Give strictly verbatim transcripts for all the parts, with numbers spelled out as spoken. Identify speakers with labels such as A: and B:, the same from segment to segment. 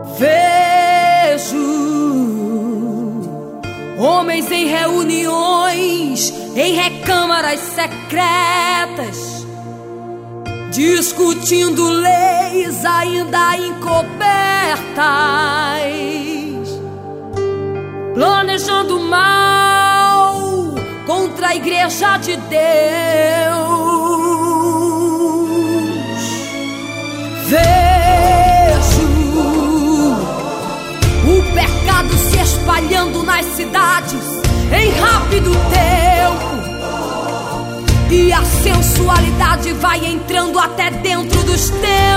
A: Vejo homens em reuniões, em recâmaras secretas, discutindo leis ainda encobertas, planejando mal contra a igreja de Deus. Vejo o pecado se espalhando nas cidades em rápido tempo, e a sensualidade vai entrando até dentro dos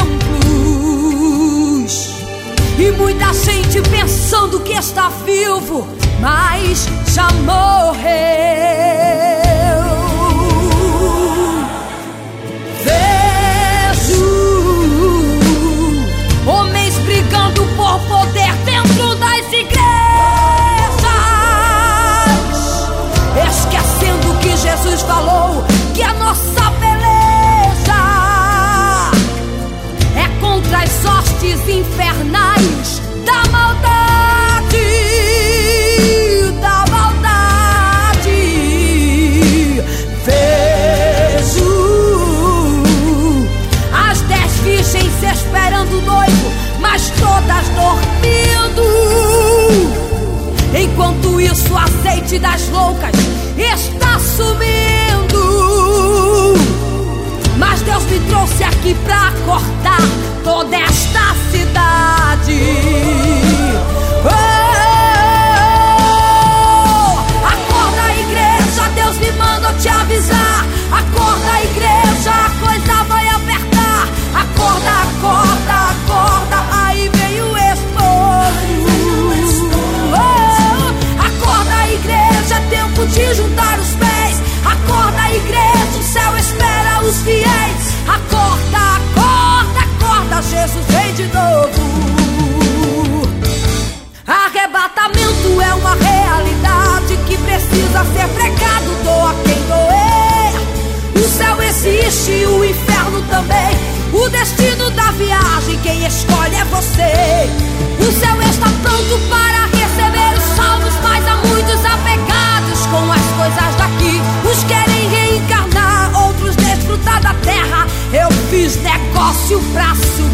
A: templos, e muita gente pensando que está vivo, mas já morreu. Vejo homens brigando por poder dentro das igrejas, esquecendo que Jesus falou que a nossa beleza é contra as hostes infernais da maldade, da maldade. Vejo as dez virgens esperando o noivo, mas todas dormindo. Enquanto isso, o azeite das loucas está sumindo. Mas Deus me trouxe aqui pra acordar toda esta cidade. Oh, acorda, igreja, Deus me manda te avisar. Acorda, igreja, a coisa vai apertar. Acorda, acorda, acorda, aí vem o esposo. Oh, acorda, igreja, é tempo de juntar os pés. Acorda, igreja, o céu espera os fiéis. Acorda, acorda, acorda, Jesus vem de novo. Arrebatamento é uma realidade que precisa ser pregado, doa quem doer. O céu existe, o inferno também. O destino da viagem, quem escolhe é você. O céu está pronto para receber os salvos, mas há muitos apegados com as coisas daqui. Uns querem reencarnar, outros desfrutar da terra. Eu fiz negócio pra subir.